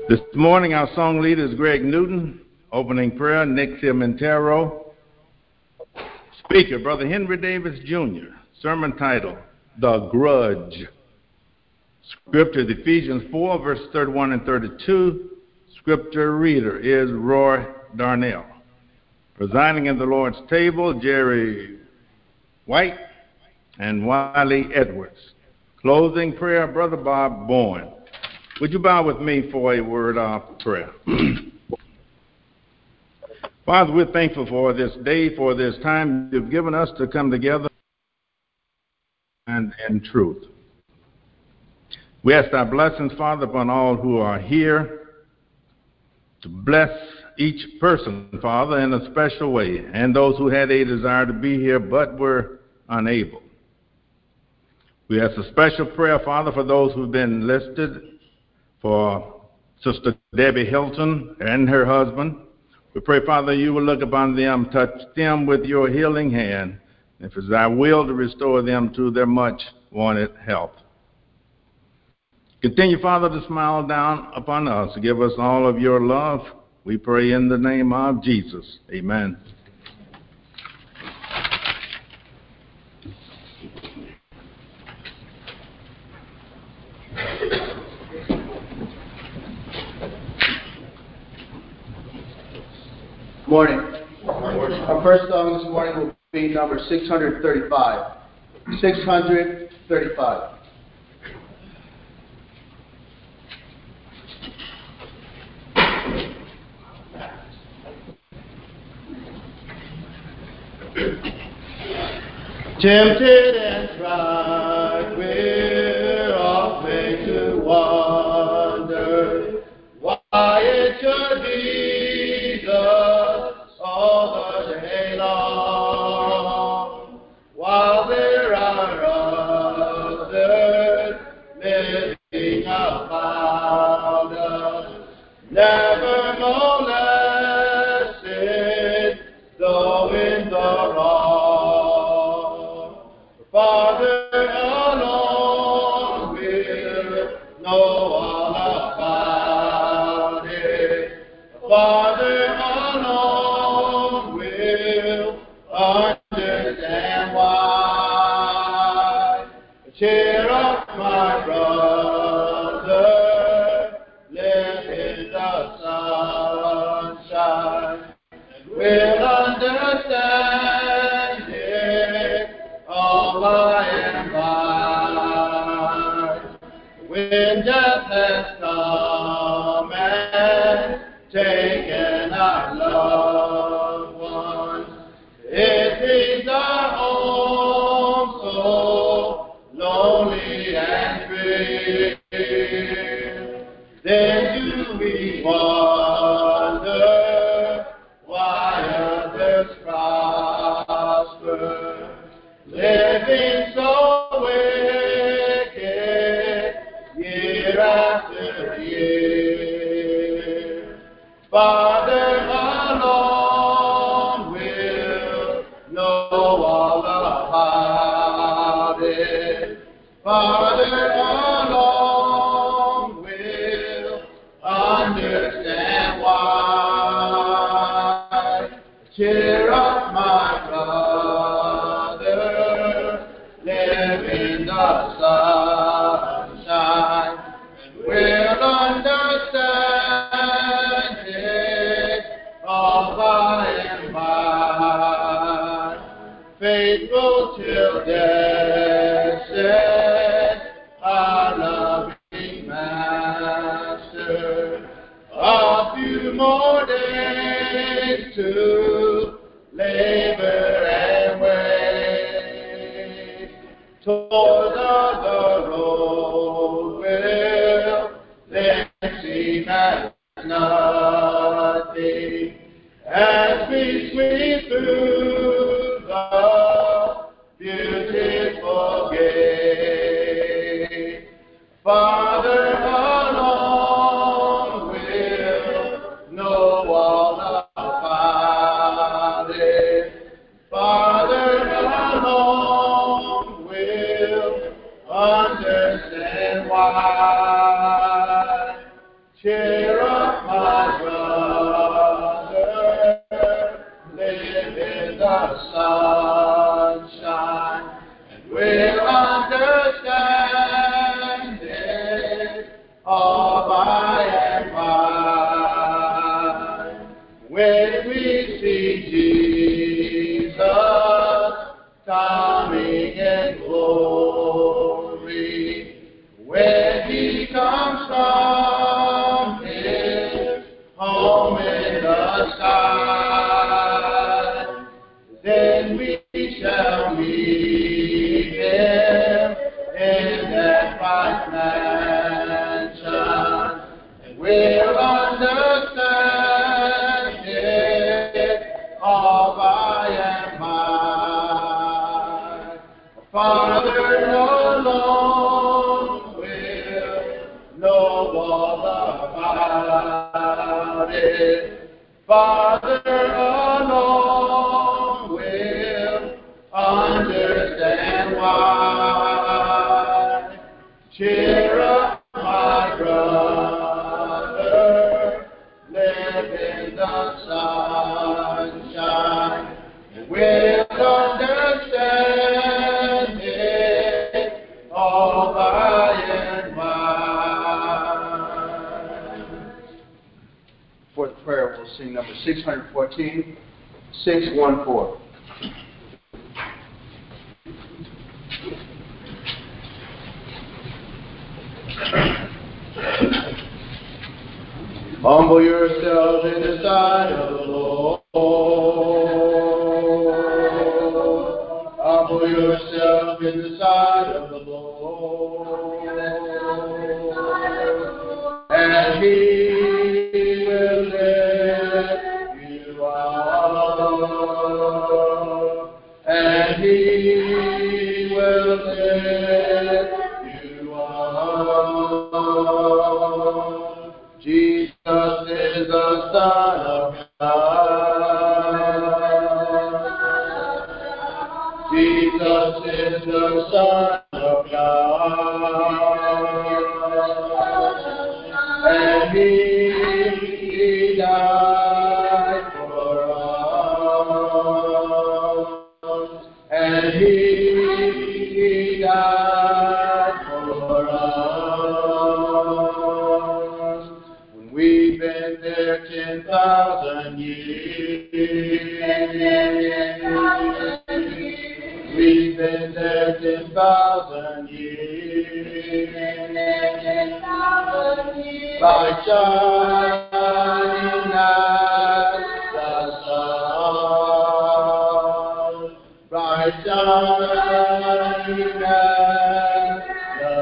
This morning, our song leader is Greg Newton. Opening prayer, Nick Cimentero. Speaker, Brother Henry Davis Jr. Sermon title, The Grudge. Scripture, Ephesians 4, verses 31 and 32. Scripture reader is Roy Darnell. Presiding at the Lord's table, Jerry White and Wiley Edwards. Closing prayer, Brother Bob Bourne. Would you bow with me for a word of prayer? Father, we're thankful for this day, for this time you've given us to come together and in truth. We ask our blessings, Father, upon all who are here, to bless each person, Father, in a special way, and those who had a desire to be here but were unable. We ask a special prayer, Father, for those who've been listed, for Sister Debbie Hilton and her husband. We pray, Father, you will look upon them, touch them with your healing hand, if it's thy will to restore them to their much-wanted health. Continue, Father, to smile down upon us. Give us all of your love. We pray in the name of Jesus. Amen. Morning. Our first song this morning will be number 635. 635. Tempted and tried, we're often to wonder why it should be thus all the day long, while there are others living about us, never molested, though in the wrong. Father alone will know all about it. Father alone will understand why. Cheer up, my brother, live in the sunshine, and we'll understand it all by and by. When death has come and taken our loved ones, it leaves our home so lonely and drear. Then do we wonder why others prosper, living so wicked year after year. Father alone will know all about it. Father alone will understand why. Cheer up, my brother, live in the sunshine, and we'll understand it all by and by. Faithful till death said, our loving Master, a few more days to labor and wait. Towards the road will then seem as nothing, as we sweep through the beautiful gate. Father alone will know all about all by and by. When we see Jesus coming in glory, when he comes from his home in the sky, then we shall meet him in that bright mansion, and we'll understand it all by and by. Father alone will know all about it. Father alone will understand why. Cheer up, my brother, live in the sunshine, and we'll understand it all by and by. For the prayer, we'll sing number 614, 614. Humble yourselves in the sight of the Lord. Humble yourself in the sight of the Lord, and He will lift you up, and He will lift you up. Jesus is the Son of God. Jesus is the Son of God. And He died for us. And He died for us. When we've been there 10,000 years. We've been there 10,000 years. Like shining as the sun. Bright shining as the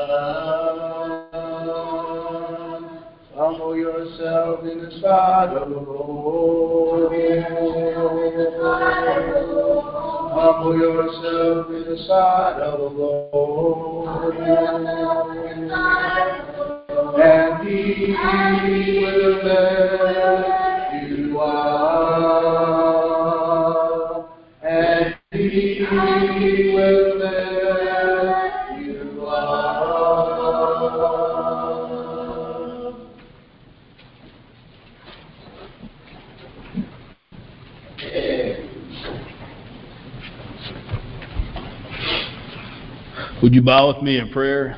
sun. Humble yourself in the sight of the Lord. Humble yourself in the sight of the Lord, and He will lift you up, and He will lift you up. Would you bow with me in prayer?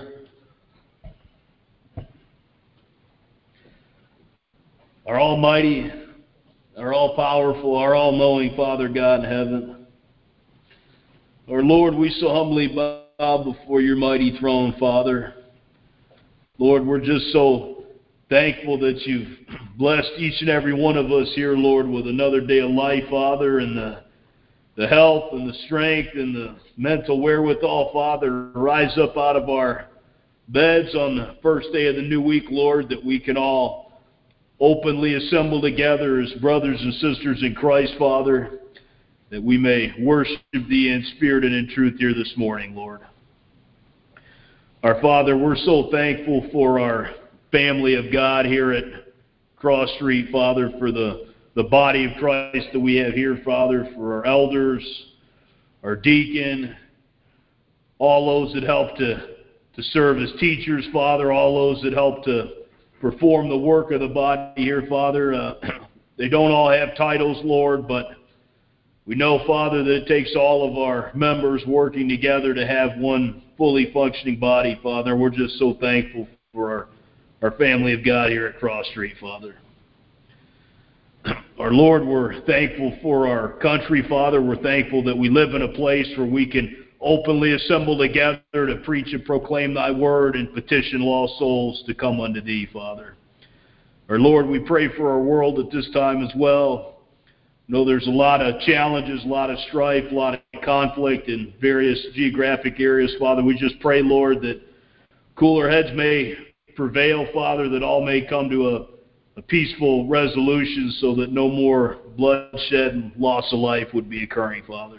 Our almighty, our all-powerful, our all-knowing Father God in heaven, our Lord, we so humbly bow before your mighty throne, Father. Lord, we're just so thankful that you've blessed each and every one of us here, Lord, with another day of life, Father, and the health and the strength and the mental wherewithal, Father, to rise up out of our beds on the first day of the new week, Lord, that we can all openly assemble together as brothers and sisters in Christ, Father, that we may worship Thee in spirit and in truth here this morning, Lord. Our Father, we're so thankful for our family of God here at Cross Street, Father, for the body of Christ that we have here, Father, for our elders, our deacon, all those that help to serve as teachers, Father, all those that help to perform the work of the body here, Father. They don't all have titles, Lord, but we know, Father, that it takes all of our members working together to have one fully functioning body, Father. We're just so thankful for our family of God here at Cross Street, Father. Our Lord, we're thankful for our country, Father. We're thankful that we live in a place where we can openly assemble together to preach and proclaim thy word and petition lost souls to come unto thee, Father. Our Lord, we pray for our world at this time as well. Know there's a lot of challenges, a lot of strife, a lot of conflict in various geographic areas, Father. We just pray, Lord, that cooler heads may prevail, Father, that all may come to a peaceful resolution so that no more bloodshed and loss of life would be occurring, Father.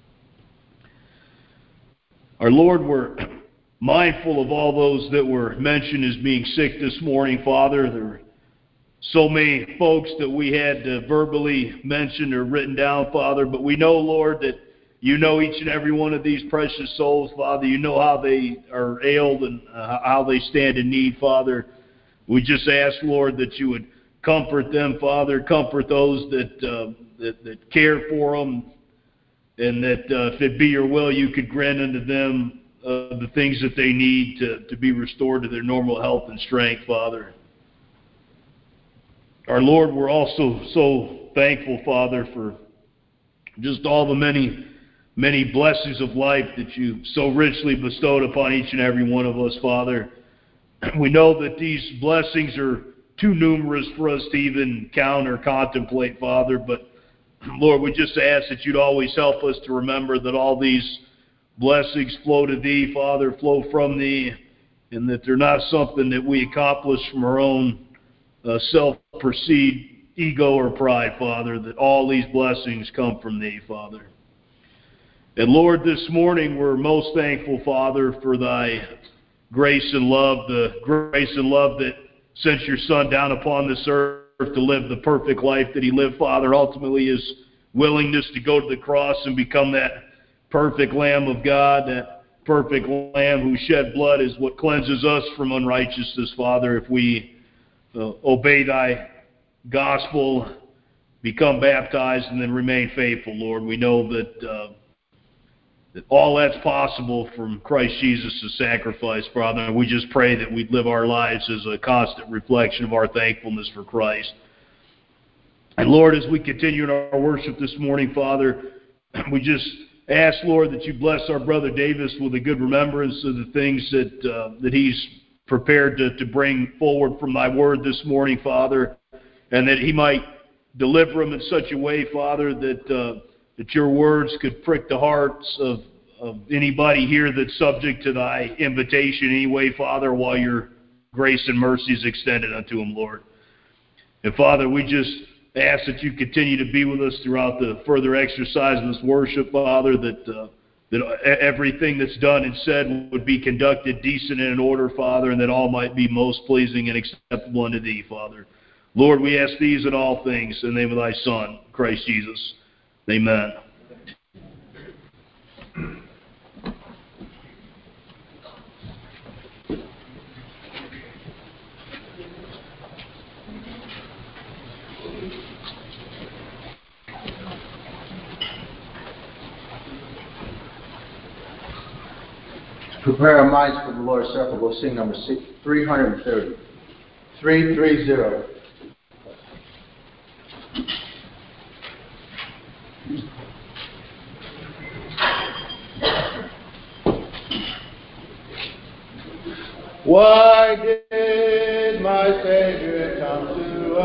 Our Lord, we're mindful of all those that were mentioned as being sick this morning, Father. There were so many folks that we had verbally mentioned or written down, Father, but we know, Lord, that you know each and every one of these precious souls, Father. You know how they are ailed and how they stand in need, Father. We just ask, Lord, that you would comfort them, Father, comfort those that care for them, and that if it be your will, you could grant unto them the things that they need to be restored to their normal health and strength, Father. Our Lord, we're also so thankful, Father, for just all the many, many blessings of life that you so richly bestowed upon each and every one of us, Father. We know that these blessings are too numerous for us to even count or contemplate, Father, but Lord, we just ask that you'd always help us to remember that all these blessings flow to thee, Father, flow from thee, and that they're not something that we accomplish from our own self-perceived ego or pride, Father, that all these blessings come from thee, Father. And Lord, this morning we're most thankful, Father, for thy grace and love, the grace and love that sent your Son down upon this earth to live the perfect life that he lived, Father. Ultimately, his willingness to go to the cross and become that perfect Lamb of God, that perfect Lamb who shed blood is what cleanses us from unrighteousness, Father, if we obey thy gospel, become baptized, and then remain faithful, Lord. We know that that all that's possible from Christ Jesus' sacrifice, Father. And we just pray that we'd live our lives as a constant reflection of our thankfulness for Christ. And Lord, as we continue in our worship this morning, Father, we just ask, Lord, that you bless our brother Davis with a good remembrance of the things that he's prepared to bring forward from thy word this morning, Father, and that he might deliver them in such a way, Father, that your words could prick the hearts of anybody here that's subject to thy invitation anyway, Father, while your grace and mercy is extended unto him, Lord. And Father, we just ask that you continue to be with us throughout the further exercise of this worship, Father, that everything that's done and said would be conducted decent and in order, Father, and that all might be most pleasing and acceptable unto thee, Father. Lord, we ask these and all things in the name of thy Son, Christ Jesus. Amen. Prepare our minds for the Lord's Supper. We'll sing number 330. 330. Why did my Savior come to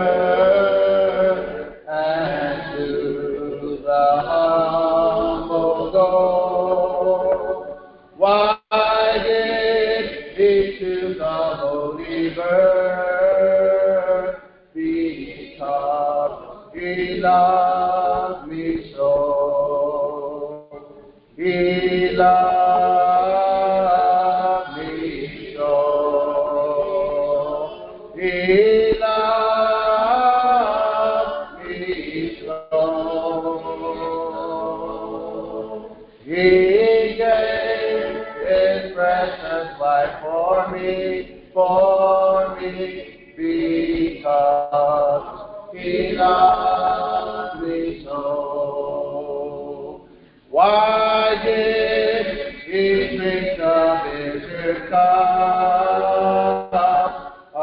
earth and to the humble go? Why did he choose the holy birth? Because he loved me so. He loved me so. He loved me so. He gave his precious life for me, because he loved me so. Why did he drink the bitter cup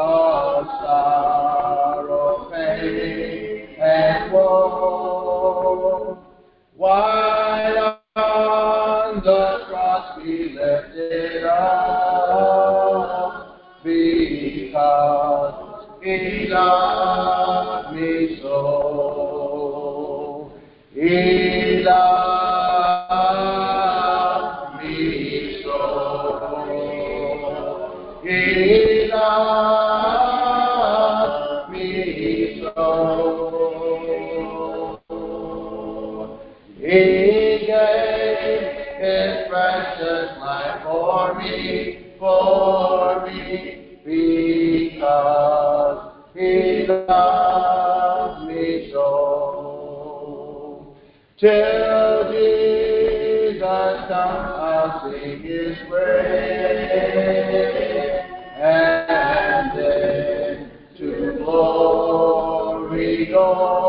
because He loved me so. He loved me so. He loved me so. He gave His precious life for me, because He loved me so. Till Jesus comes, I'll sing His praise, and then to glory go,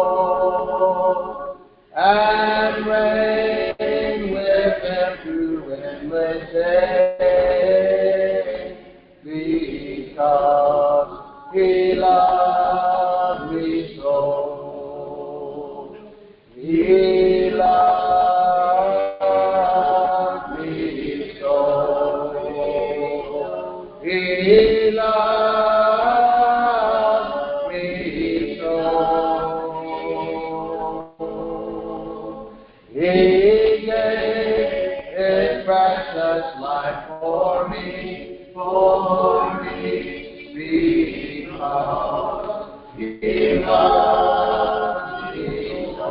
and reign with Him through endless days, because He loved me so. He loved me so. He loved me so. He gave His precious life for me, because He loved me so.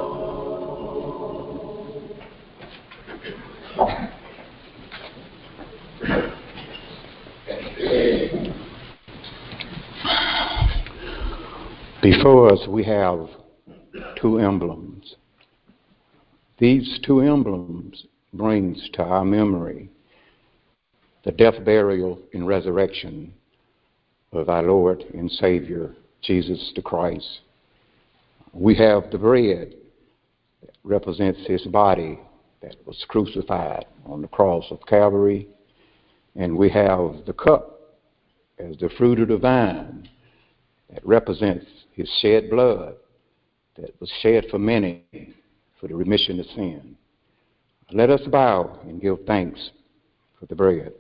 Before us we have two emblems. These two emblems brings to our memory the death, burial, and resurrection of our Lord and Savior, Jesus the Christ. We have the bread that represents His body that was crucified on the cross of Calvary, and we have the cup as the fruit of the vine that represents His shed blood that was shed for many for the remission of sin. Let us bow and give thanks for the bread.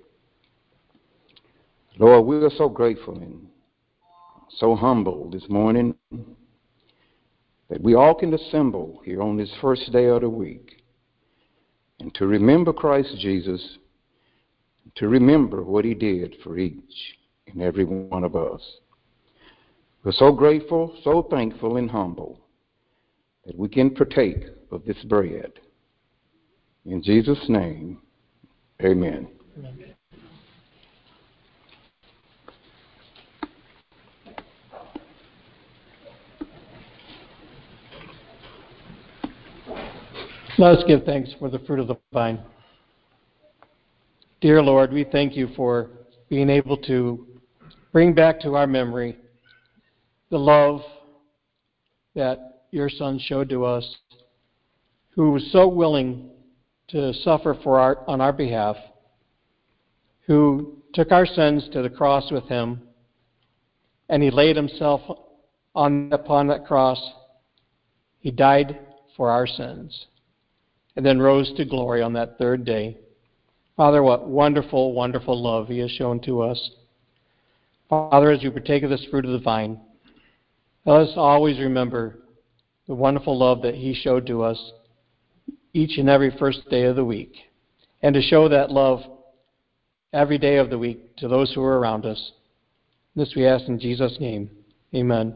Lord, we are so grateful and so humble this morning that we all can assemble here on this first day of the week and to remember Christ Jesus, to remember what He did for each and every one of us. We're so grateful, so thankful, and humble that we can partake of this bread. In Jesus' name, amen. Amen. Let us give thanks for the fruit of the vine. Dear Lord, we thank You for being able to bring back to our memory the love that Your Son showed to us, who was so willing to suffer on our behalf, who took our sins to the cross with Him, and He laid Himself upon that cross. He died for our sins, and then rose to glory on that third day. Father, what wonderful, wonderful love He has shown to us. Father, as we partake of this fruit of the vine, let us always remember the wonderful love that He showed to us each and every first day of the week, and to show that love every day of the week to those who are around us. This we ask in Jesus' name. Amen.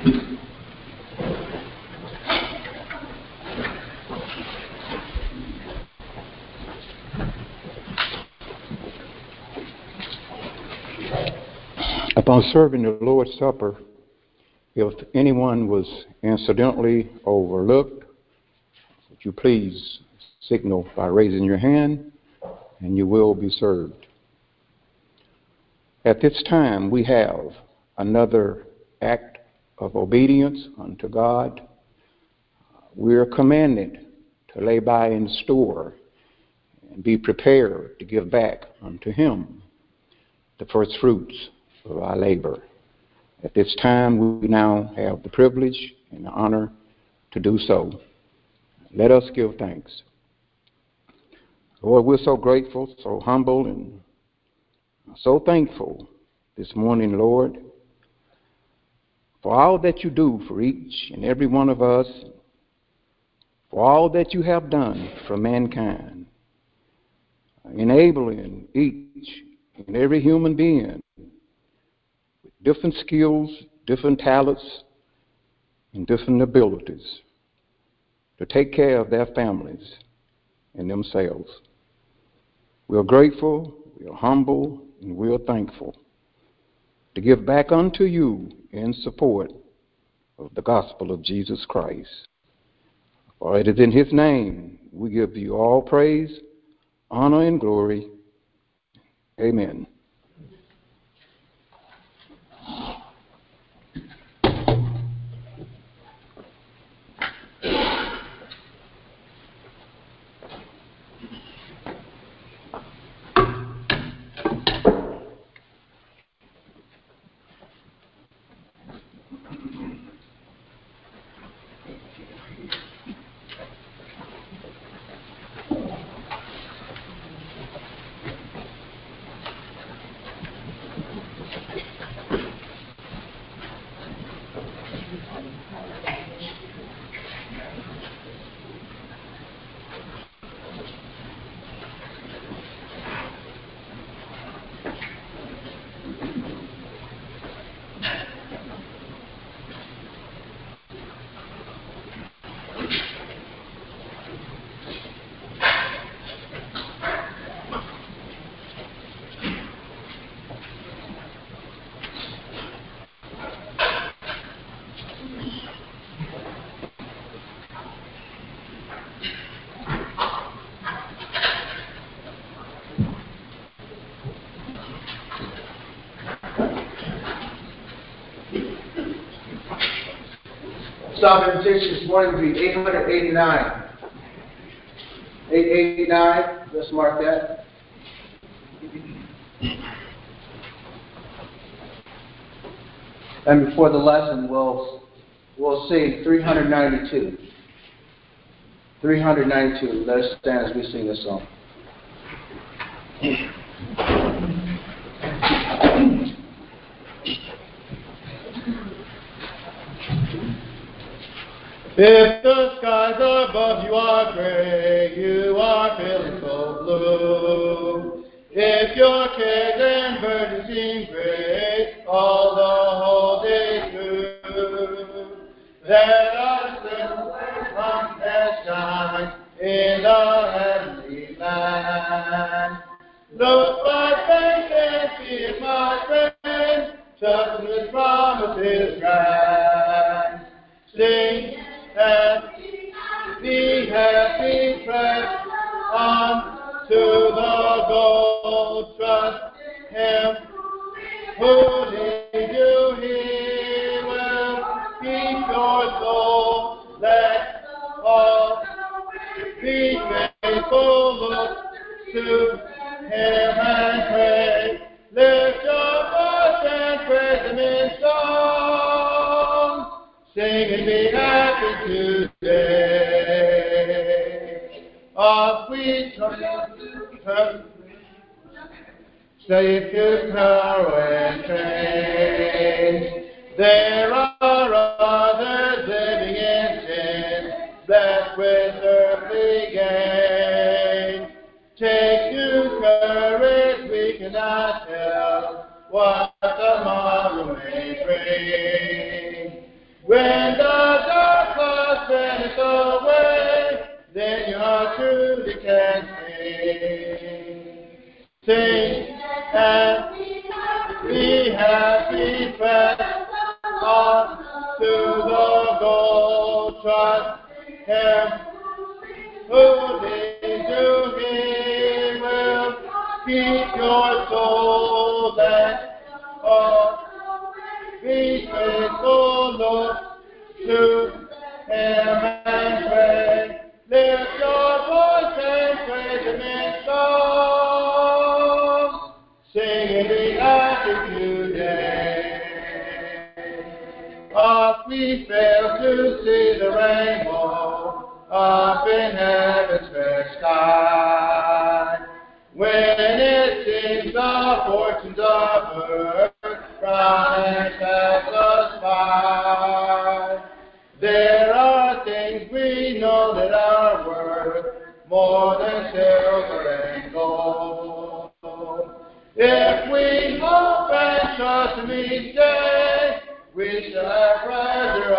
Upon serving the Lord's Supper, if anyone was incidentally overlooked, would you please signal by raising your hand, and you will be served. At this time, we have another act of obedience unto God. We are commanded to lay by in store and be prepared to give back unto Him the first fruits of our labor. At this time, we now have the privilege and the honor to do so. Let us give thanks. Lord, we're so grateful, so humble, and so thankful this morning, Lord, for all that you do for each and every one of us, for all that you have done for mankind, enabling each and every human being with different skills, different talents, and different abilities to take care of their families and themselves. We are grateful, we are humble, and we are thankful to give back unto you in support of the gospel of Jesus Christ. For it is in His name we give you all praise, honor, and glory. Amen. Psalm invitation this morning will be 889. 889, let's mark that. And before the lesson, we'll sing 392. 392. Let us stand as we sing this song. If the skies above you are gray, you are feeling so blue. If your cares and burdens seem great, all the whole day through, let us little light that shines in the heavenly land. Look by faith and see, my friend, trust in His promises grand. Sing and be happy, press on to the goal. Trust Him who leads you. He will keep your soul. Let all be faithful. Look to Him and pray. Lift your voice and praise Him in song. Sing and be happy today. Off we turn, safe to power and train. There are others living in sin, blessed with earthly gain. Take new courage, we cannot tell what tomorrow may bring. When the dark clouds vanish away, then your heart truly can sing. Sing and be happy, press on to the goal. Trust Him who leads you. He will keep your soul and all. Be faithful, Lord, to Him and pray. Lift your voice and praise Him in song. Sing and be happy today. Oft we fail to see the rainbow up in heaven's fair sky. When it seems the fortunes of earth frown and pass us by, there are things we know that are worth more than silver and gold. If we hope and trust in each day, we shall have pleasure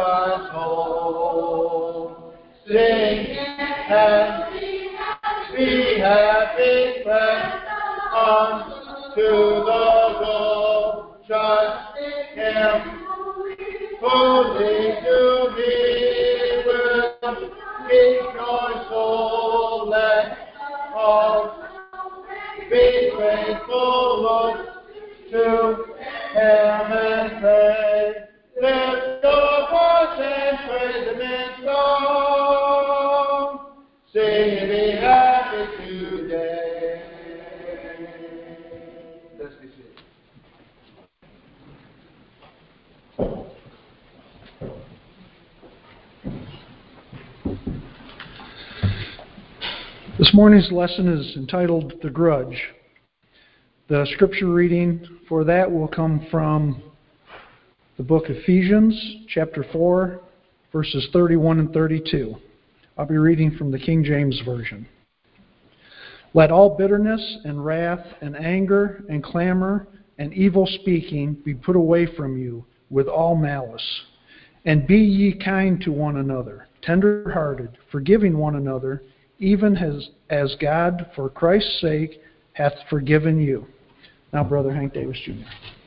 untold. Sing and be happy, press on to the goal. Trust Him who leads you. He will keep your soul and all. Be faithful, Lord, to Him and pray. Lift your voice and praise Him in song. Sing and be happy today. Let's be seated. This morning's lesson is entitled The Grudge. The scripture reading for that will come from the book of Ephesians, chapter 4, verses 31 and 32. I'll be reading from the King James Version. Let all bitterness and wrath and anger and clamor and evil speaking be put away from you with all malice. And be ye kind to one another, tender-hearted, forgiving one another, even as God, for Christ's sake, hath forgiven you. Now, Brother Hank Davis, Jr.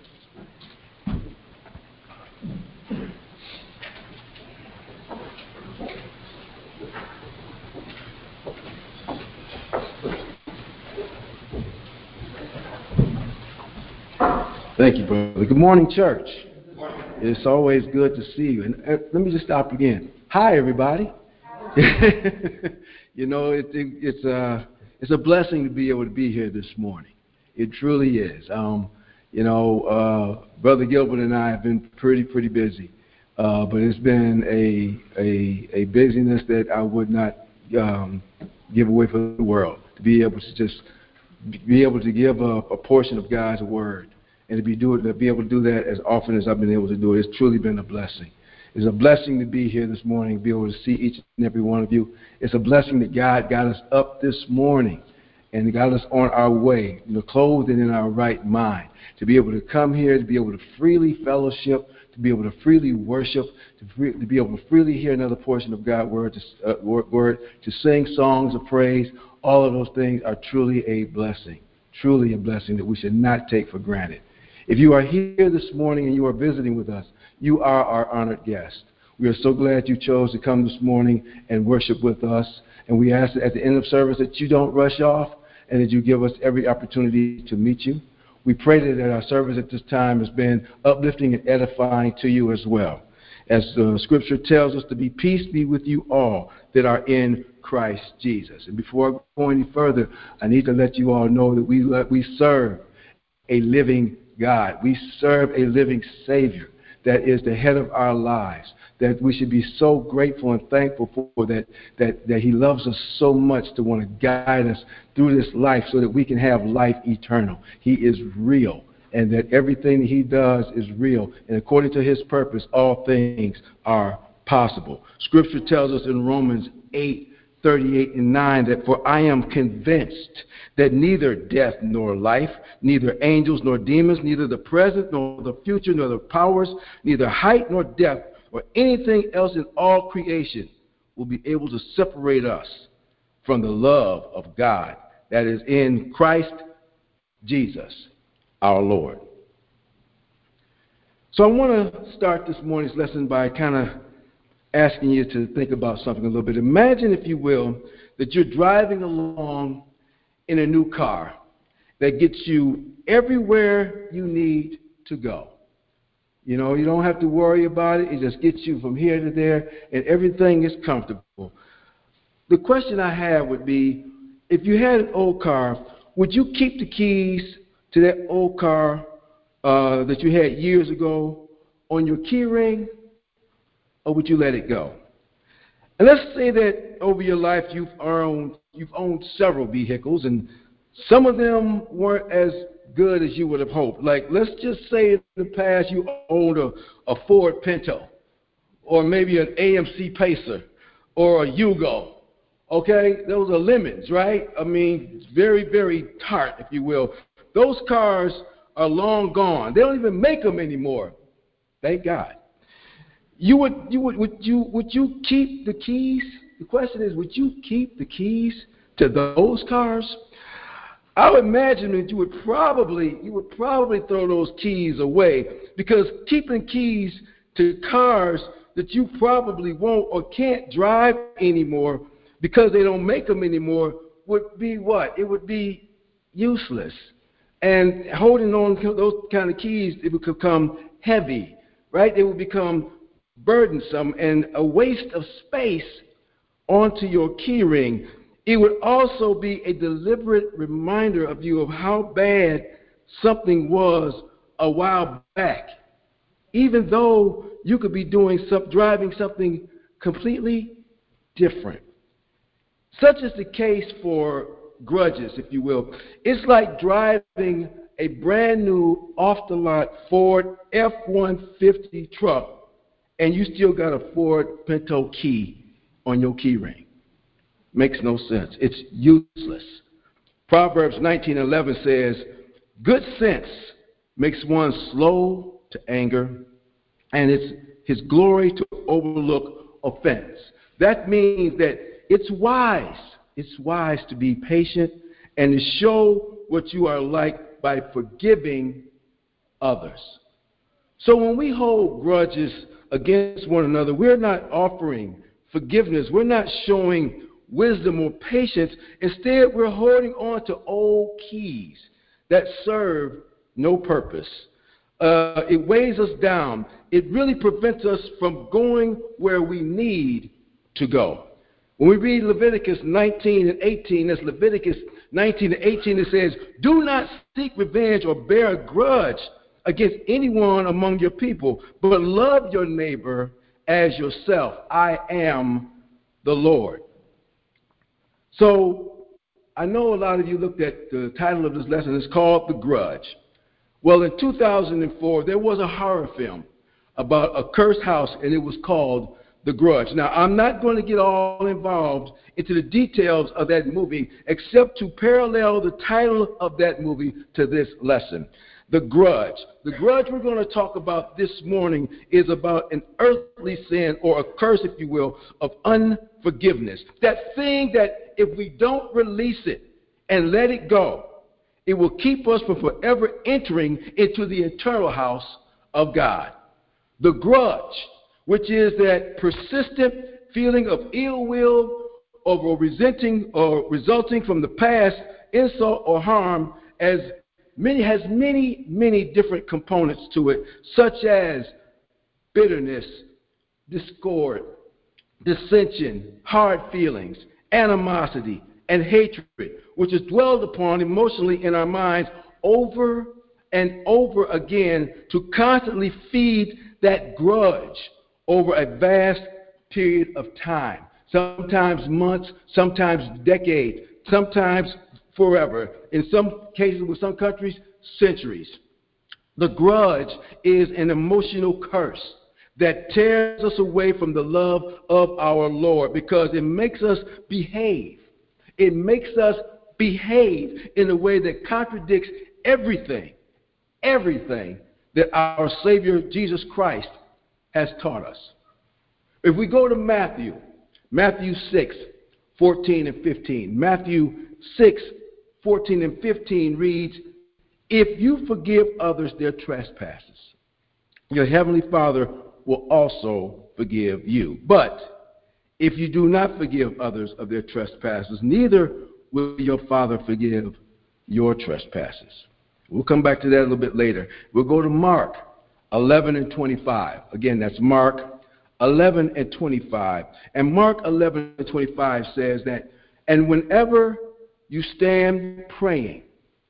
Thank you, brother. Good morning, church. It's always good to see you. And let me just stop again. Hi, everybody. You know, it's a blessing to be able to be here this morning. It truly is. Brother Gilbert and I have been pretty busy, but it's been a busyness that I would not give away for the world. To be able to just be able to give a portion of God's word, and to be able to do that as often as I've been able to do it. It's truly been a blessing. It's a blessing to be here this morning, be able to see each and every one of you. It's a blessing that God got us up this morning and got us on our way, clothed and in our right mind, to be able to come here, to be able to freely fellowship, to be able to freely worship, to be able to freely hear another portion of God's word, to sing songs of praise. All of those things are truly a blessing that we should not take for granted. If you are here this morning and you are visiting with us, you are our honored guest. We are so glad you chose to come this morning and worship with us. And we ask that at the end of service that you don't rush off and that you give us every opportunity to meet you. We pray that our service at this time has been uplifting and edifying to you as well. As the scripture tells us to be, peace be with you all that are in Christ Jesus. And before I go any further, I need to let you all know that we serve a living God. We serve a living Savior that is the head of our lives, that we should be so grateful and thankful for, that He loves us so much to want to guide us through this life so that we can have life eternal. He is real, and that everything He does is real. And according to His purpose, all things are possible. Scripture tells us in Romans 8:38 and 9 that, for I am convinced that neither death nor life, neither angels nor demons, neither the present nor the future, nor the powers, neither height nor depth or anything else in all creation will be able to separate us from the love of God that is in Christ Jesus, our Lord. So I want to start this morning's lesson by kind of asking you to think about something a little bit. Imagine, if you will, that you're driving along in a new car that gets you everywhere you need to go. You know, you don't have to worry about it. It just gets you from here to there, and everything is comfortable. The question I have would be, if you had an old car, would you keep the keys to that old car that you had years ago on your key ring, or would you let it go? And let's say that over your life you've owned several vehicles, and some of them weren't as good as you would have hoped. Like, let's just say in the past you owned a Ford Pinto, or maybe an AMC Pacer, or a Yugo. Okay, those are lemons, right? I mean, very, very tart, if you will. Those cars are long gone. They don't even make them anymore. Thank God. Would you keep the keys? The question is, would you keep the keys to those cars? I would imagine that you would probably throw those keys away, because keeping keys to cars that you probably won't or can't drive anymore because they don't make them anymore would be what? It would be useless. And holding on to those kind of keys, it would become heavy, right? It would become burdensome and a waste of space onto your key ring. It would also be a deliberate reminder of you of how bad something was a while back, even though you could be driving something completely different. Such is the case for grudges, if you will. It's like driving a brand new off-the-lot Ford F-150 truck, and you still got a Ford Pinto key on your key ring. Makes no sense. It's useless. Proverbs 19:11 says, "Good sense makes one slow to anger, and it's his glory to overlook offense." That means that it's wise to be patient and to show what you are like by forgiving others. So when we hold grudges against one another, we're not offering forgiveness. We're not showing wisdom or patience. Instead, we're holding on to old keys that serve no purpose. It weighs us down. It really prevents us from going where we need to go. When we read Leviticus 19 and 18, that's Leviticus 19 and 18, it says, "Do not seek revenge or bear a grudge against anyone among your people, but love your neighbor as yourself. I am the Lord." So I know a lot of you looked at the title of this lesson. It's called The Grudge. Well, in 2004, there was a horror film about a cursed house, and it was called The Grudge. Now, I'm not going to get all involved into the details of that movie, except to parallel the title of that movie to this lesson, The Grudge. The grudge we're going to talk about this morning is about an earthly sin, or a curse, if you will, of unforgiveness. That thing that if we don't release it and let it go, it will keep us from forever entering into the eternal house of God. The grudge, which is that persistent feeling of ill will over resenting or resulting from the past insult or harm, has many different components to it, such as bitterness, discord, dissension, hard feelings, animosity, and hatred, which is dwelled upon emotionally in our minds over and over again to constantly feed that grudge over a vast period of time, sometimes months, sometimes decades, sometimes forever, in some cases with some countries, centuries. The grudge is an emotional curse that tears us away from the love of our Lord, because it makes us behave. It makes us behave in a way that contradicts everything that our Savior Jesus Christ has taught us. If we go to Matthew 6, 14 and 15. Matthew 6, 14 and 15 reads, if you forgive others their trespasses, your heavenly Father will also forgive you. But if you do not forgive others of their trespasses, neither will your Father forgive your trespasses. We'll come back to that a little bit later. We'll go to Mark 11 and 25. Again, that's Mark 11 and 25. And Mark 11 and 25 says that, and whenever you stand praying,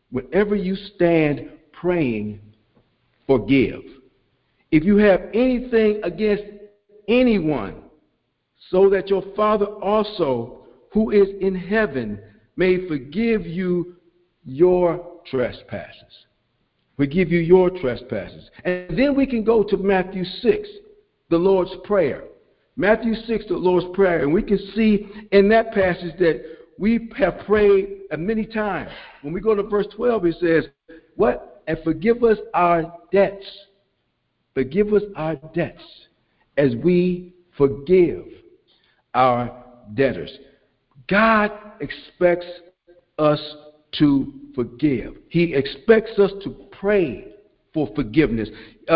forgive. If you have anything against anyone, so that your Father also, who is in heaven, may forgive you your trespasses. Forgive you your trespasses. And then we can go to Matthew 6, the Lord's Prayer. Matthew 6, the Lord's Prayer. And we can see in that passage that we have prayed many times. When we go to verse 12, it says, what? And forgive us our debts. Forgive us our debts as we forgive our debtors. God expects us to forgive. He expects us to pray for forgiveness.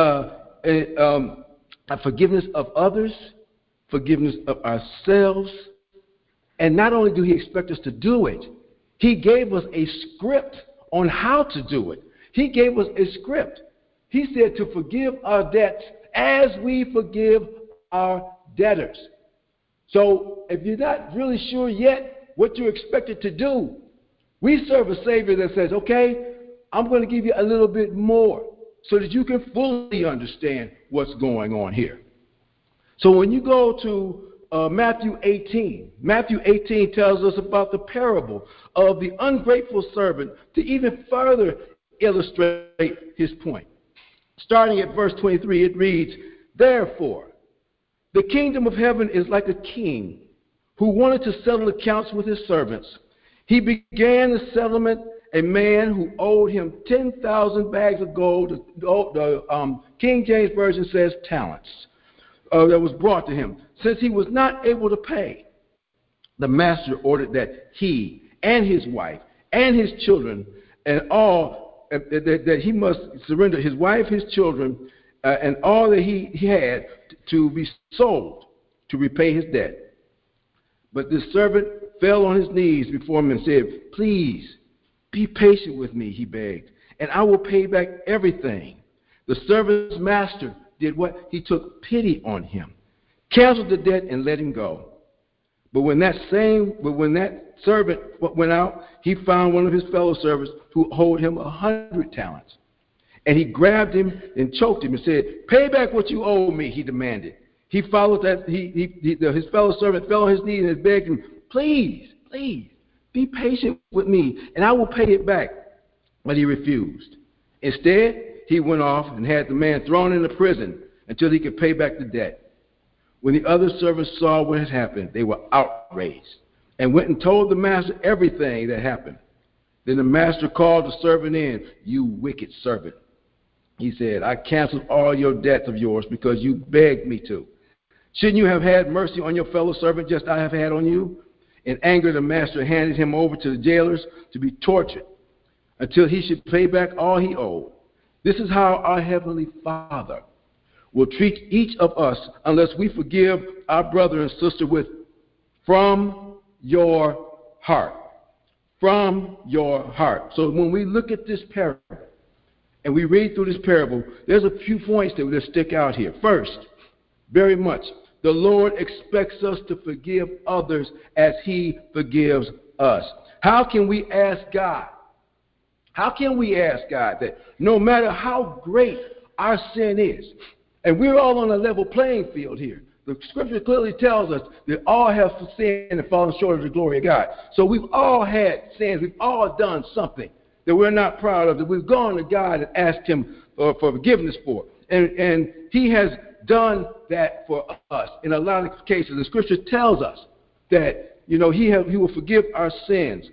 Forgiveness of others, forgiveness of ourselves. And not only do he expect us to do it, he gave us a script on how to do it. He gave us a script. He said to forgive our debts as we forgive our debtors. So if you're not really sure yet what you're expected to do, we serve a Savior that says, okay, I'm going to give you a little bit more so that you can fully understand what's going on here. So when you go to Matthew 18 tells us about the parable of the ungrateful servant to even further illustrate his point. Starting at verse 23, it reads, therefore, the kingdom of heaven is like a king who wanted to settle accounts with his servants. He began the settlement, a man who owed him 10,000 bags of gold. The King James Version says talents. That was brought to him. Since he was not able to pay, the master ordered that he and his wife and his children and all, that he must surrender his wife, his children, and all that he had to be sold to repay his debt. But the servant fell on his knees before him and said, please, be patient with me, he begged, and I will pay back everything. The servant's master did what? He took pity on him, canceled the debt, and let him go. But when that servant went out, he found one of his fellow servants who owed him 100 talents. And he grabbed him and choked him and said, pay back what you owe me, he demanded. He followed that. His fellow servant fell on his knees and begged him, please, be patient with me, and I will pay it back. But he refused. Instead, he went off and had the man thrown into prison until he could pay back the debt. When the other servants saw what had happened, they were outraged and went and told the master everything that happened. Then the master called the servant in. You wicked servant, he said, I canceled all your debts of yours because you begged me to. Shouldn't you have had mercy on your fellow servant just as I have had on you? In anger, the master handed him over to the jailers to be tortured until he should pay back all he owed. This is how our Heavenly Father will treat each of us unless we forgive our brother and sister from your heart. From your heart. So when we look at this parable and we read through this parable, there's a few points that stick out here. First, very much, the Lord expects us to forgive others as he forgives us. How can we ask God? How can we ask God that no matter how great our sin is, and we're all on a level playing field here. The scripture clearly tells us that all have sinned and fallen short of the glory of God. So we've all had sins. We've all done something that we're not proud of, that we've gone to God and asked him for forgiveness for. And he has done that for us in a lot of cases. The scripture tells us that, he will forgive our sins.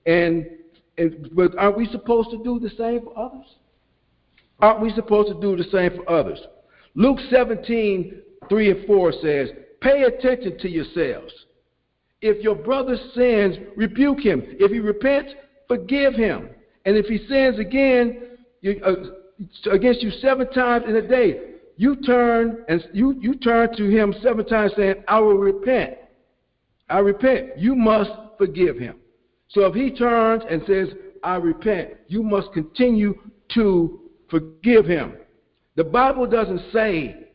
But aren't we supposed to do the same for others? Aren't we supposed to do the same for others? Luke 17:3 and 4 says, pay attention to yourselves. If your brother sins, rebuke him. If he repents, forgive him. And if he sins again against you 7 times in a day, you turn to him 7 times saying, I will repent. I repent. You must forgive him. So if he turns and says, I repent, you must continue to forgive him. The Bible doesn't say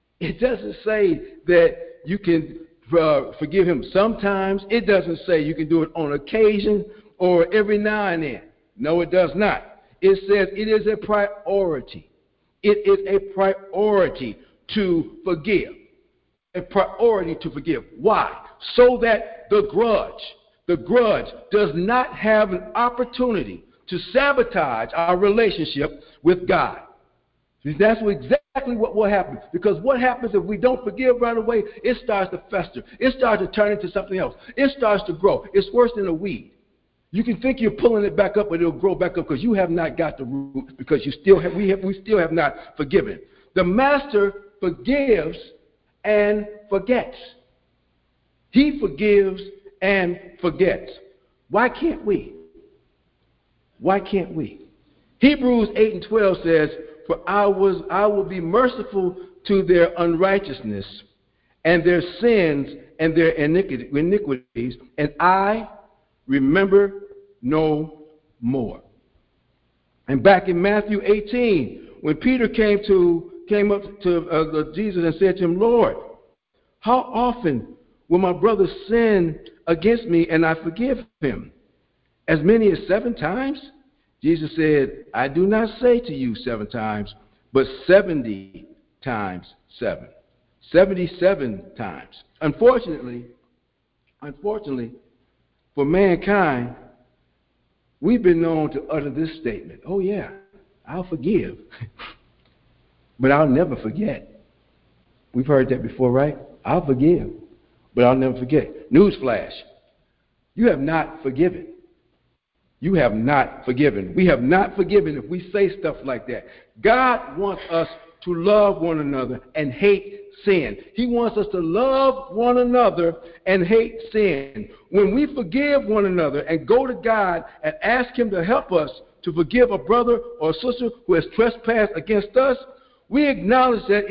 that you can forgive him sometimes. It doesn't say you can do it on occasion or every now and then. No, it does not. It says it is a priority. It is a priority to forgive. A priority to forgive. Why? So that the grudge does not have an opportunity to sabotage our relationship with God. That's exactly what will happen. Because what happens if we don't forgive right away? It starts to fester. It starts to turn into something else. It starts to grow. It's worse than a weed. You can think you're pulling it back up, but it'll grow back up because you have not got the root, because we still have not forgiven. The master forgives and forgets. He forgives and forgets. Why can't we? Why can't we? Hebrews 8:12 says, for I will be merciful to their unrighteousness and their sins and their iniquities, and I remember no more. And back in Matthew 18, when Peter came up to Jesus and said to him, Lord, how often will my brother sin against me and I forgive him? As many as 7 times? Jesus said, I do not say to you 7 times, but 70 times 7. 77 times. Unfortunately, for mankind, we've been known to utter this statement. Oh yeah, I'll forgive, but I'll never forget. We've heard that before, right? I'll forgive, but I'll never forget. Newsflash, you have not forgiven. You have not forgiven. We have not forgiven if we say stuff like that. God wants us to love one another and hate sin. He wants us to love one another and hate sin. When we forgive one another and go to God and ask him to help us to forgive a brother or a sister who has trespassed against us, we acknowledge that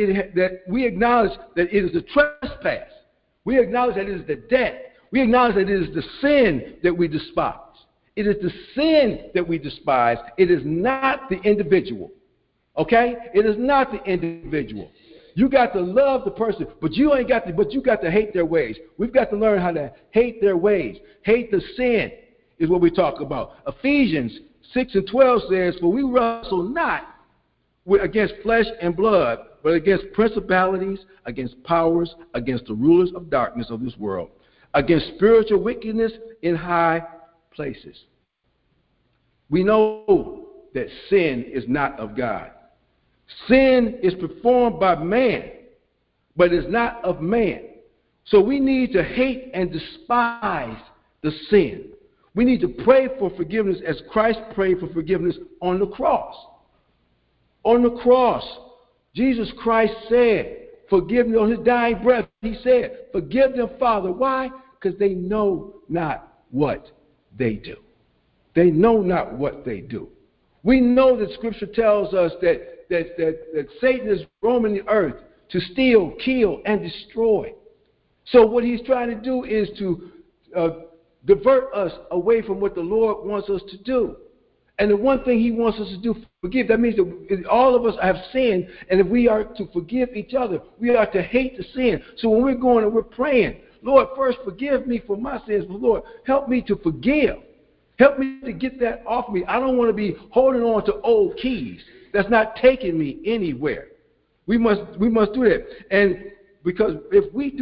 it is a trespass. We acknowledge that it is the debt. We acknowledge that it is the sin that we despise. It is the sin that we despise. It is not the individual. Okay? It is not the individual. You got to love the person, but you got to hate their ways. We've got to learn how to hate their ways. Hate the sin is what we talk about. Ephesians 6:12 says, for we wrestle not against flesh and blood, but against principalities, against powers, against the rulers of darkness of this world, against spiritual wickedness in high places. We know that sin is not of God. Sin is performed by man, but is not of man. So we need to hate and despise the sin. We need to pray for forgiveness as Christ prayed for forgiveness on the cross. On the cross, Jesus Christ said, forgive me on his dying breath. He said, forgive them, Father. Why? Because they know not what they do. They know not what they do. We know that Scripture tells us that Satan is roaming the earth to steal, kill, and destroy. So what he's trying to do is to divert us away from what the Lord wants us to do. And the one thing he wants us to do, forgive. That means that all of us have sinned, and if we are to forgive each other, we are to hate the sin. So when we're going and we're praying, Lord, first forgive me for my sins, but Lord, help me to forgive. Help me to get that off me. I don't want to be holding on to old keys that's not taking me anywhere. We must do that. And because if we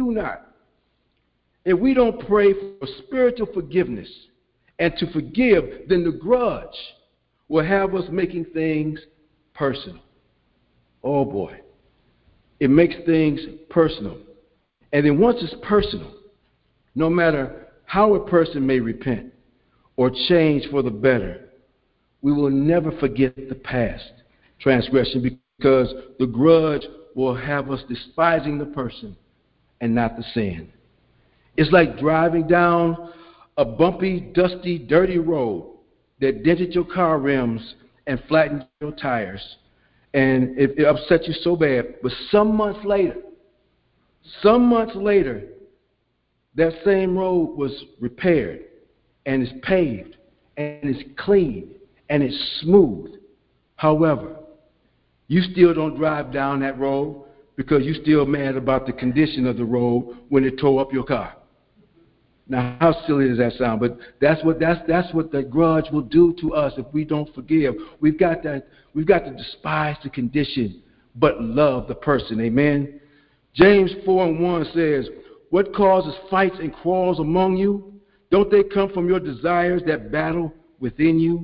don't pray for spiritual forgiveness and to forgive, then the grudge will have us making things personal. Oh boy. It makes things personal. And then once it's personal, no matter how a person may repent or change for the better, we will never forget the past transgression, because the grudge will have us despising the person and not the sin. It's like driving down a bumpy, dusty, dirty road that dented your car rims and flattened your tires. And it upset you so bad. But some months later, that same road was repaired and is paved and is clean and it's smooth. However, you still don't drive down that road because you're still mad about the condition of the road when it tore up your car. Now, how silly does that sound? But that's what the grudge will do to us if we don't forgive. We've got to despise the condition, but love the person. Amen. James 4:1 says, "What causes fights and quarrels among you? Don't they come from your desires that battle within you?"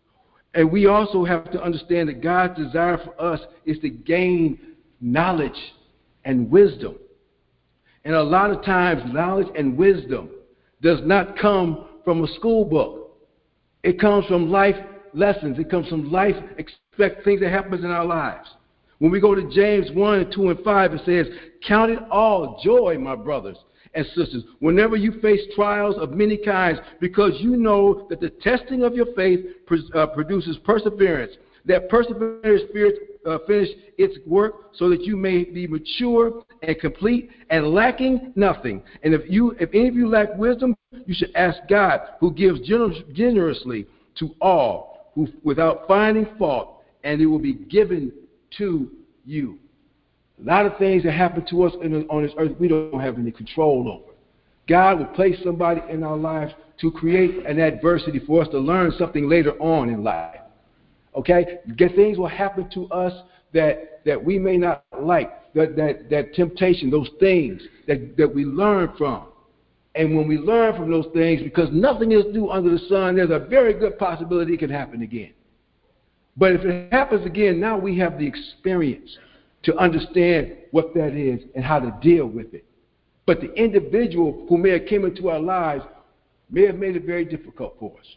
And we also have to understand that God's desire for us is to gain knowledge and wisdom. And a lot of times, knowledge and wisdom does not come from a school book. It comes from life lessons. It comes from life things that happen in our lives. When we go to James 1:2-5, it says, "Count it all joy, my brothers and sisters, whenever you face trials of many kinds, because you know that the testing of your faith produces perseverance. That perseverance finish its work so that you may be mature and complete and lacking nothing. And if any of you lack wisdom, you should ask God, who gives generously to all without finding fault, and it will be given to you." A lot of things that happen to us on this earth we don't have any control over. God will place somebody in our lives to create an adversity for us to learn something later on in life. Okay? Things will happen to us that we may not like, that temptation, those things that we learn from. And when we learn from those things, because nothing is new under the sun, there's a very good possibility it can happen again. But if it happens again, now we have the experience to understand what that is and how to deal with it. But the individual who may have come into our lives may have made it very difficult for us,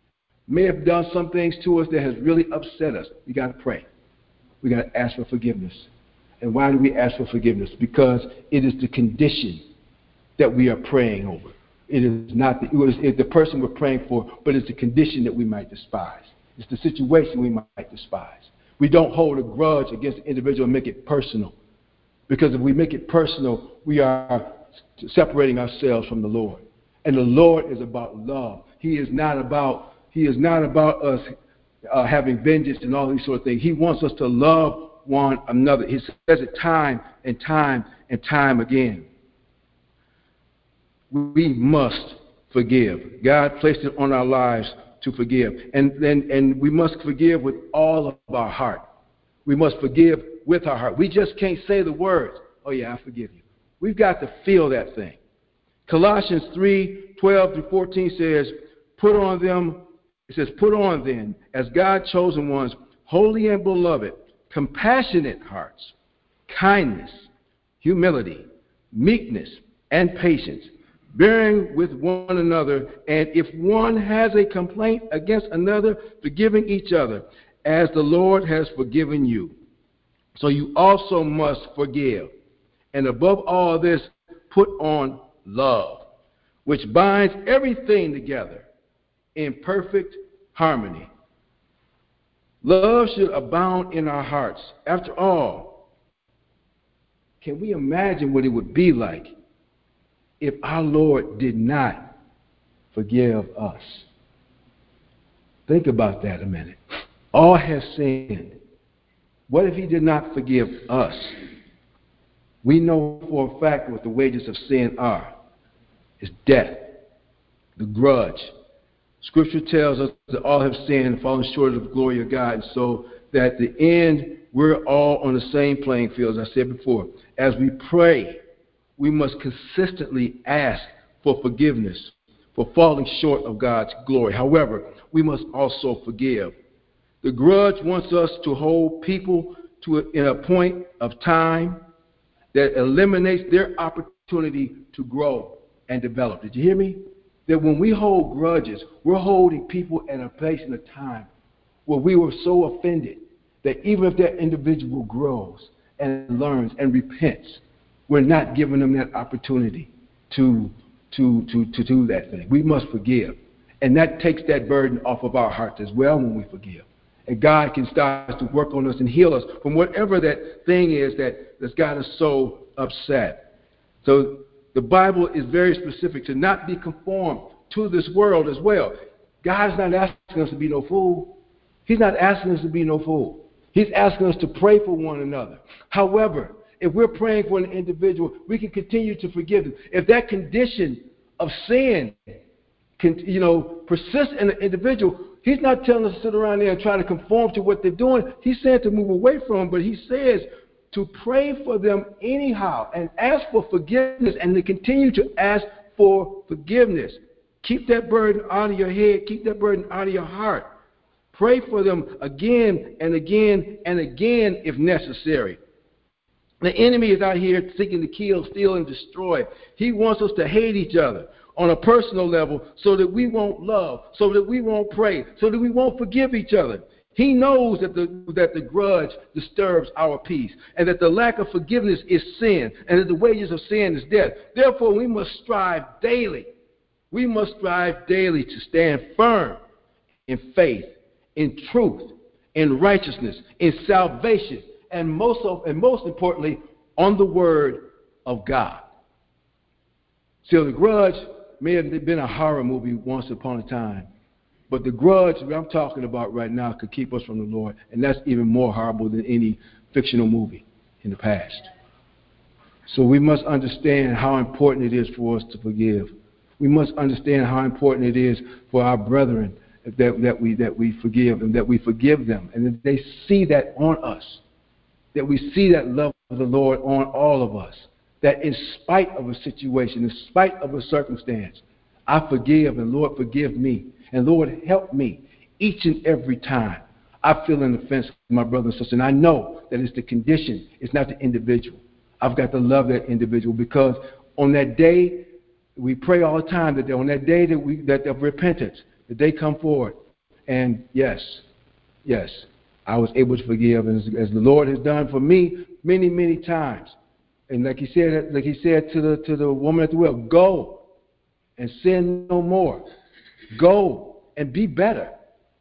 may have done some things to us that has really upset us. We got to pray. We got to ask for forgiveness. And why do we ask for forgiveness? Because it is the condition that we are praying over. It is not the person we're praying for, but it's the condition that we might despise. It's the situation we might despise. We don't hold a grudge against the individual and make it personal. Because if we make it personal, we are separating ourselves from the Lord. And the Lord is about love. He is not about us having vengeance and all these sort of things. He wants us to love one another. He says it time and time and time again. We must forgive. God placed it on our lives to forgive. And we must forgive with all of our heart. We must forgive with our heart. We just can't say the words, "Oh yeah, I forgive you." We've got to feel that thing. Colossians 3:12-14 says, "Put on then, as God's chosen ones, holy and beloved, compassionate hearts, kindness, humility, meekness, and patience, bearing with one another, and if one has a complaint against another, forgiving each other, as the Lord has forgiven you. So you also must forgive. And above all this, put on love, which binds everything together in perfect harmony." Love should abound in our hearts. After all, can we imagine what it would be like if our Lord did not forgive us? Think about that a minute. All have sinned. What if he did not forgive us? We know for a fact what the wages of sin are. It's death, the grudge. Scripture tells us that all have sinned and fallen short of the glory of God, and so that at the end, we're all on the same playing field, as I said before. As we pray, we must consistently ask for forgiveness for falling short of God's glory. However, we must also forgive. The grudge wants us to hold people in a point of time that eliminates their opportunity to grow and develop. Did you hear me? That when we hold grudges, we're holding people in a place and a time where we were so offended that even if that individual grows and learns and repents, we're not giving them that opportunity to do that thing. We must forgive. And that takes that burden off of our hearts as well when we forgive. And God can start to work on us and heal us from whatever that thing is that's got us so upset. So the Bible is very specific to not be conformed to this world as well. God's not asking us to be no fool. He's not asking us to be no fool. He's asking us to pray for one another. However, if we're praying for an individual, we can continue to forgive them. If that condition of sin can, persist in an individual, he's not telling us to sit around there and try to conform to what they're doing. He's saying to move away from them, but he says to pray for them anyhow and ask for forgiveness and to continue to ask for forgiveness. Keep that burden out of your head. Keep that burden out of your heart. Pray for them again and again and again if necessary. The enemy is out here seeking to kill, steal, and destroy. He wants us to hate each other on a personal level so that we won't love, so that we won't pray, so that we won't forgive each other. He knows that the grudge disturbs our peace and that the lack of forgiveness is sin and that the wages of sin is death. Therefore, we must strive daily. We must strive daily to stand firm in faith, in truth, in righteousness, in salvation, and most importantly, on the Word of God. So The Grudge may have been a horror movie once upon a time, but The Grudge that I'm talking about right now could keep us from the Lord, and that's even more horrible than any fictional movie in the past. So we must understand how important it is for us to forgive. We must understand how important it is for our brethren that we forgive and that we forgive them, and that they see that on us, that we see that love of the Lord on all of us, that in spite of a situation, in spite of a circumstance, I forgive, and Lord, forgive me, and Lord, help me each and every time I feel an offense with my brother and sister, and I know that it's the condition, it's not the individual. I've got to love that individual, because on that day, we pray all the time that on that day that of repentance, that they come forward. And yes, I was able to forgive, as the Lord has done for me many, many times. And like he said to the woman at the well, go and sin no more. Go and be better.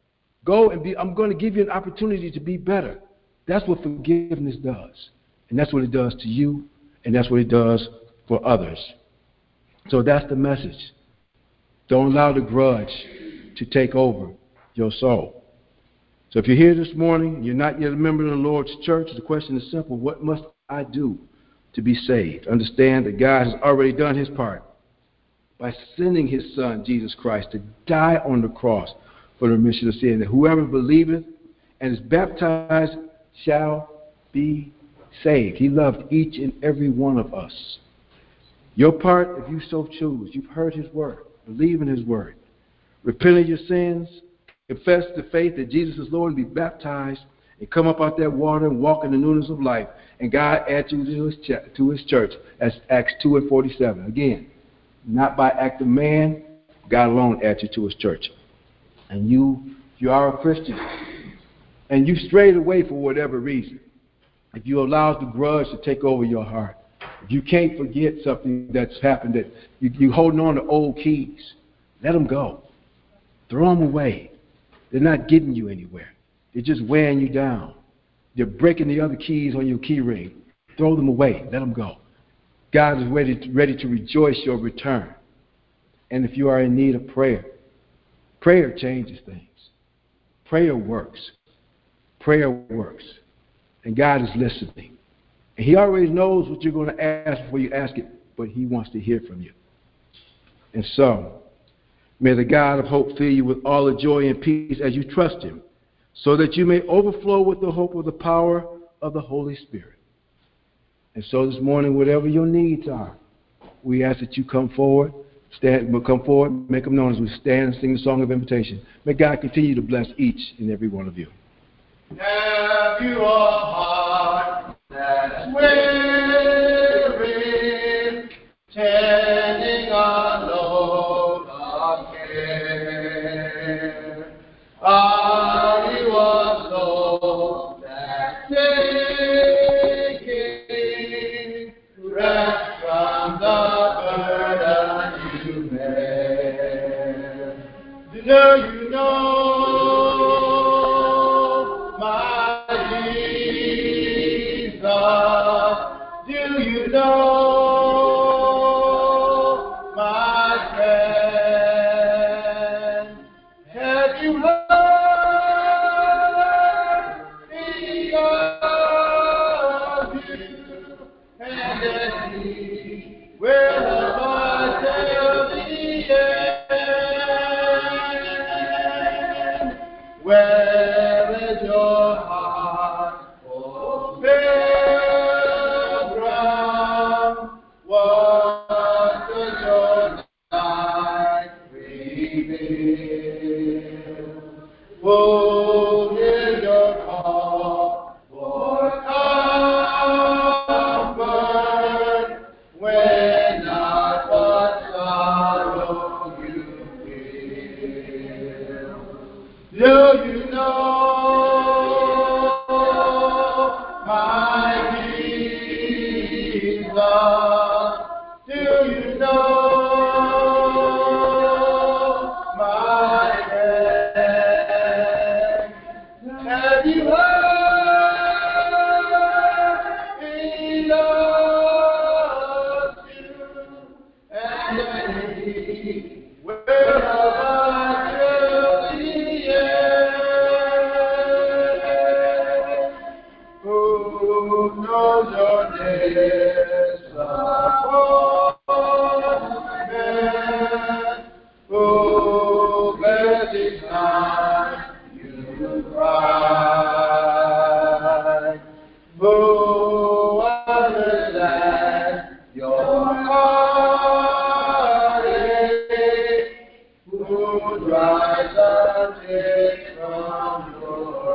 I'm going to give you an opportunity to be better. That's what forgiveness does. And that's what it does to you, and that's what it does for others. So that's the message. Don't allow the grudge to take over your soul. So if you're here this morning, you're not yet a member of the Lord's church, the question is simple. What must I do to be saved? Understand that God has already done his part by sending his Son, Jesus Christ, to die on the cross for the remission of sin. That whoever believeth and is baptized shall be saved. He loved each and every one of us. Your part, if you so choose, you've heard his word, believe in his word, repent of your sins, confess the faith that Jesus is Lord, and be baptized, and come up out that water and walk in the newness of life, and God adds you to his church, as Acts 2:47. Again, not by act of man, God alone adds you to his church. And if you are a Christian, and you strayed away for whatever reason, if you allow the grudge to take over your heart, if you can't forget something that's happened, that you're holding on to old keys, let them go. Throw them away. They're not getting you anywhere. They're just wearing you down. They're breaking the other keys on your key ring. Throw them away. Let them go. God is ready to rejoice your return. And if you are in need of prayer, prayer changes things. Prayer works. Prayer works. And God is listening. And he already knows what you're going to ask before you ask it, but he wants to hear from you. And so, may the God of hope fill you with all the joy and peace as you trust him, so that you may overflow with the hope of the power of the Holy Spirit. And so this morning, whatever your needs are, we ask that you come forward, make them known as we stand and sing the song of invitation. May God continue to bless each and every one of you. Have you a heart that's weary, tending a load of care? Are you a soul that's aching? Do you know my Jesus? Do you know my friend? Have you heard me love you? And that he will abide till the end. Where is your heart, O pilgrim? What does your life reveal? Who is your call for comfort when not what sorrow you feel? Do you know my Jesus? Do you know my friend? Have you heard he loves you, and that he will abide till the end? Who knows your disappointment? Who bears each time you cry? Who understands your heartache? Who dries the tears from your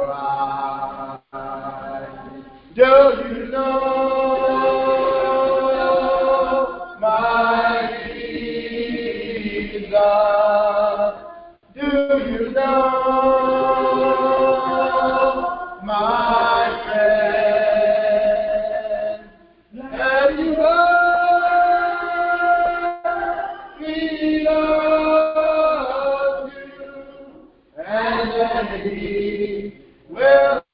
eyes? Do you know my Jesus? Do you know my friend? Have you heard he loves you, and that he will